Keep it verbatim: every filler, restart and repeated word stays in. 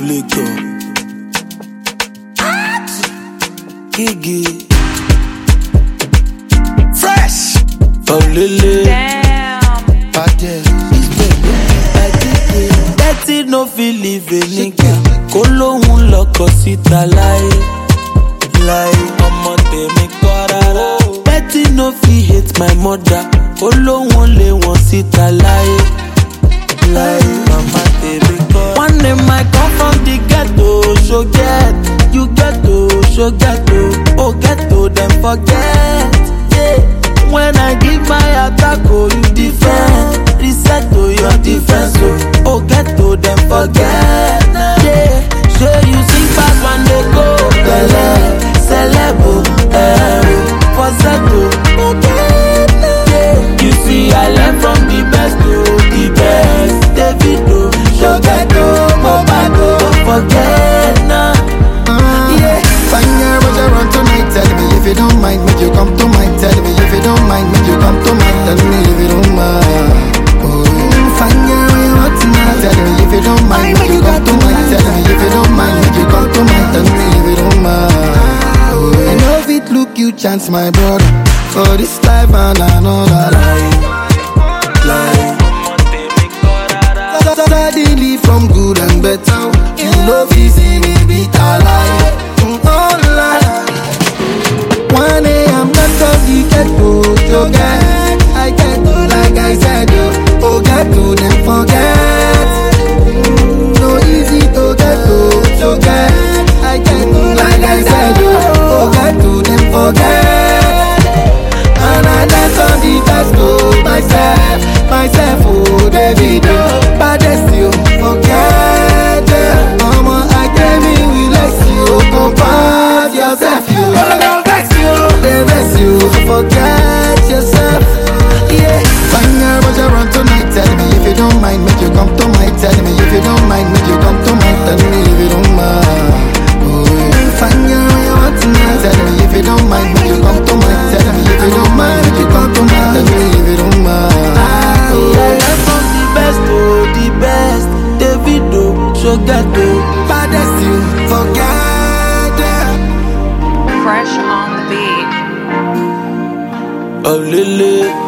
Lego. Gigi. Fresh. Oh, Lily. Damn. Bad Betty no feel live a nigga. Kolohun lọkọ síta láyé. Láyé. Ọmọ tèmi kọ́ rárá. Betty no fit hate my mother. Kolohun lé wọn síta láyé. Láyé. Mama tèmi kọ́. One day I come from the ghetto. So get. You ghetto. So ghetto. Oh ghetto them forget. Yeah. When I give my attack, oh you defend. Reset to your defense, oh oh get to them forget. Yeah, sure you sing fast when they go. Bele, celebo, eh, for setto. Yeah, you see I learn from the best to the best. Davido, Shogeto, Mobado, don't forget now. Yeah, fine girl, but you run tonight. Tell me if you don't mind, make you come to mind. Tell me if you don't mind, make you come to mind. Tell me if you don't mind. Fine girl, when you want tonight. Tell me if you don't mind, make you come to mind. Tell me if you don't mind, make you come to mind. Tell me if you don't mind. I know if it look you chance, my brother. For this life and another life. Life. Suddenly from good and better. You know if you see me beat alive. Oh life. One day I'm not gonna get to get. I get to like I said, oh, oh get to them forget. No easy to get to, so get. I get to like I said, oh, oh get to them forget. And I dance on the best to myself, myself, oh Davido, baddest you forget. Mama, I came in with less you, compare yourself, you. All I vex you, they vex you, so forget yourself. Yeah, fine girl, but you run tonight. Tell me if you don't mind, make you come to my. Tell me if you don't mind, make you come to my. Tell me if you don't mind. Oh, yeah. Fine girl, when you want tonight. Tell me if you don't mind, make you come to my. Tell me if you don't mind, make you come to my. Tell me if you don't mind. Oh, I learn from the best to the best. Davido, Shogeto, Baddest you forget. Fresh on the beat. Oh Lily.